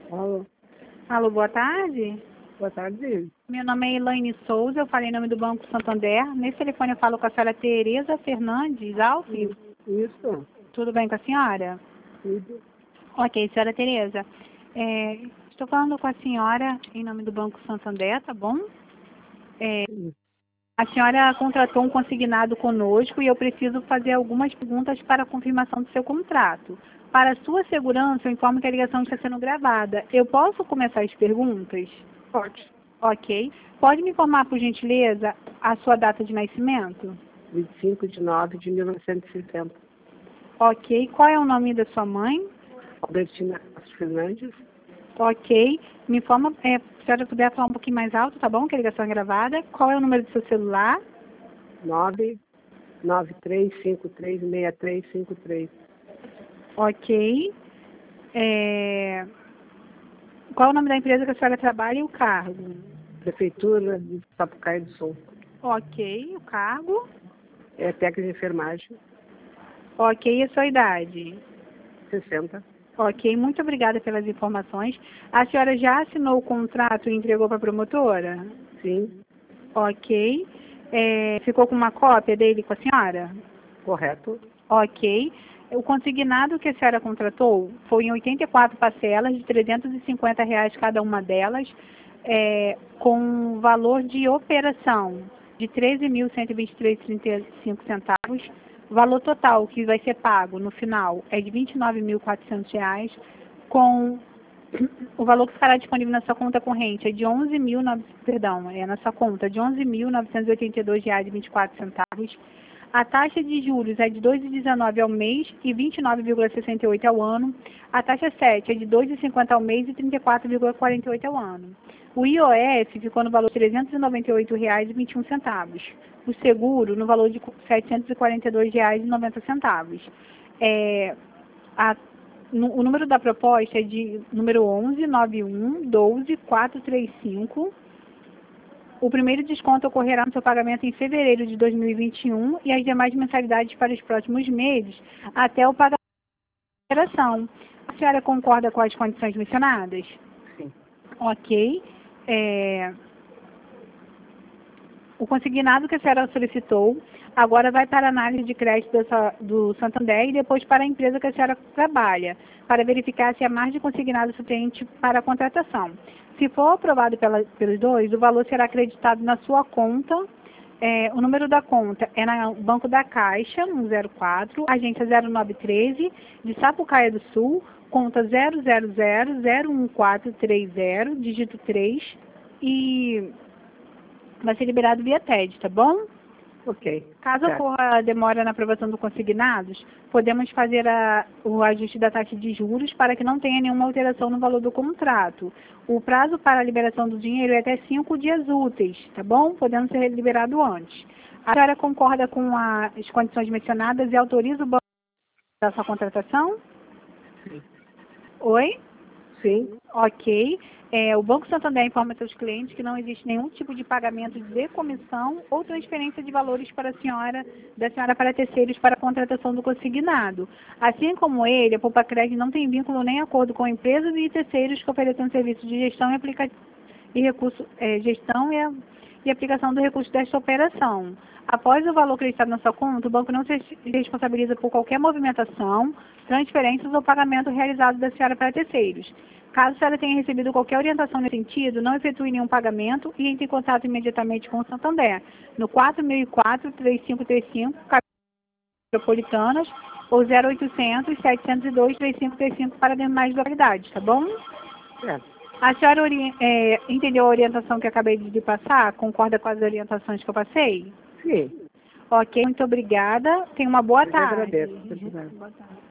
Alô, Alô, boa tarde. boa tarde. Meu nome é Elaine Souza, eu falei em nome do Banco Santander. Nesse telefone eu falo com a senhora Tereza Fernandes Alves. Isso, Tudo bem com a senhora? tudo. Ok, senhora Tereza. Estou falando com a senhora em nome do Banco Santander, tá bom? A senhora contratou um consignado conosco e eu preciso fazer algumas perguntas para a confirmação do seu contrato. Para sua segurança, eu informo que a ligação está sendo gravada. Eu posso começar as perguntas? Pode. Ok. Pode me informar, por gentileza, a sua data de nascimento? 25 de 9 de 1960. Ok. Qual é o nome da sua mãe? Albertina Castro Fernandes, Ok. Me informa, se a senhora puder falar um pouquinho mais alto, tá bom? Que a ligação é gravada. Qual é o número do seu celular? 993536353. Ok. Qual é o nome da empresa que a senhora trabalha e o cargo? Prefeitura de Sapucaí do Sul. Ok. O cargo? É técnica de enfermagem, Ok. E a sua idade? 60. Ok. Muito obrigada pelas informações. A senhora já assinou o contrato e entregou para a promotora? Sim, Ok. Ficou com uma cópia dele com a senhora? correto. Ok. O consignado que a senhora contratou foi em 84 parcelas de R$ 350 cada uma delas, com valor de operação de R$ 13.123,35. O valor total que vai ser pago no final é de R$ 29.400, com o valor que ficará disponível na sua conta corrente é de 11.000, perdão, na sua conta de R$ 11.982,24. A taxa de juros é de 2,19 ao mês e 29,68 ao ano. A taxa 7 é de 2,50 ao mês e 34,48 ao ano. O IOF ficou no valor de R$ 398,21. O seguro no valor de R$ 742,90. O número da proposta é de número 119112-435. O primeiro desconto ocorrerá no seu pagamento em fevereiro de 2021 e as demais mensalidades para os próximos meses, até o pagamento da operação. A senhora concorda com as condições mencionadas? Sim. Ok. O consignado que a senhora solicitou agora vai para a análise de crédito do Santander e depois para a empresa que a senhora trabalha, para verificar se a margem consignada é suficiente para a contratação. Se for aprovado pelos dois, o valor será acreditado na sua conta. O número da conta é no Banco da Caixa, 104, agência 0913, de Sapucaia do Sul, conta 000-01430, dígito 3, e vai ser liberado via TED, tá bom? Ok. Caso Certo. ocorra demora na aprovação do consignados, podemos fazer o ajuste da taxa de juros para que não tenha nenhuma alteração no valor do contrato. O prazo para a liberação do dinheiro é até 5 dias úteis, tá bom? Podendo ser liberado antes. A senhora concorda com as condições mencionadas e autoriza o banco da sua contratação? Sim. Oi? Sim, Ok. O Banco Santander informa seus clientes que não existe nenhum tipo de pagamento de comissão ou transferência de valores para da senhora para terceiros para a contratação do consignado. Assim como ele, a Poupa-Cred não tem vínculo nem acordo com empresas e terceiros que oferecem serviços de gestão e aplicação do recurso desta operação. Após o valor acreditado na sua conta, o banco não se responsabiliza por qualquer movimentação, transferências ou pagamento realizado da senhora para terceiros. Caso a senhora tenha recebido qualquer orientação nesse sentido, não efetue nenhum pagamento e entre em contato imediatamente com o Santander, no 4004-3535, Metropolitanas, ou 0800-702-3535 para demais localidades, tá bom? certo. A senhora entendeu a orientação que eu acabei de lhe passar? Concorda com as orientações que eu passei? Sim. Ok, muito obrigada. Tenha uma boa Eu que tarde. agradeço. Muito obrigado. Boa tarde.